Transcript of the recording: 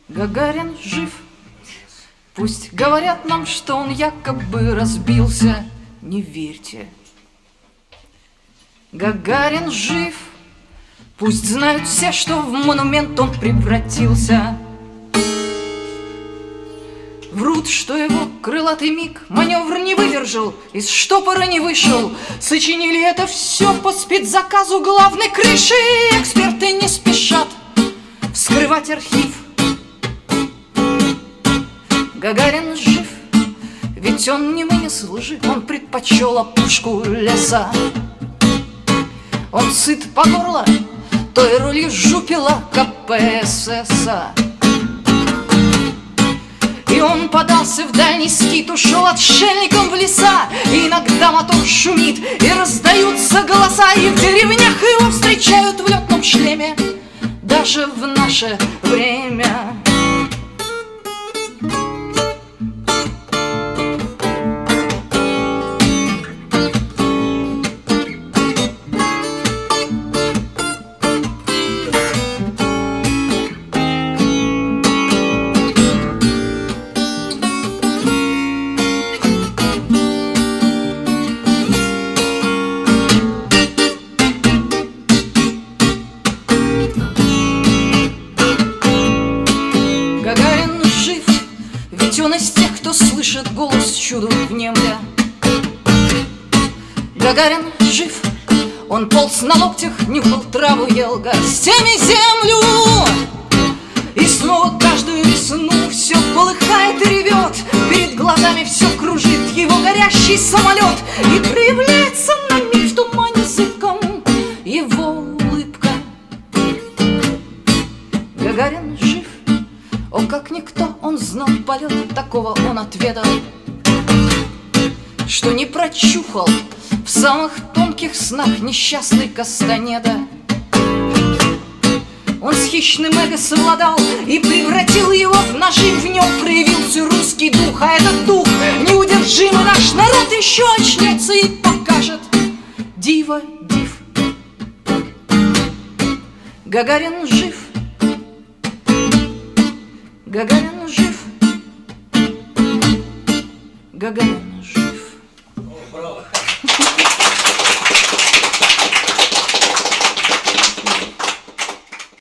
Гагарин жив. Пусть говорят нам, что он якобы разбился, не верьте. Гагарин жив. Пусть знают все, что в монумент он превратился. Врут, что его крылатый миг маневр не выдержал, из штопора не вышел. Сочинили это все по спецзаказу главной крыши. Эксперты не спешат вскрывать архив. Гагарин жив, ведь он не вынес лжи, он предпочел опушку леса. Он сыт по горло той ролью жупила КПССа. И он подался в дальний скит, ушел отшельником в леса. И иногда мотор шумит, и раздаются голоса, и в деревнях его встречают в летном шлеме даже в наше время. Гагарин жив, ведь он из тех, кто слышит голос чуду внемля. Гагарин жив, он полз на локтях, нюхал траву, ел горстями землю. И снова каждую весну все полыхает и ревет, перед глазами все кружит его горящий самолет. И проявляется на миг в тумане зыбком его улыбка. Гагарин жив. О, как никто, он знал полет, такого он отведал, что не прочухал в самых тонких снах несчастный Кастанеда. Он с хищным эго совладал и превратил его в нажим. В нем проявился русский дух, а этот дух неудержимый. Наш народ еще очнется и покажет диво див. Гагарин жив. Гагарин жив. Гагарин жив.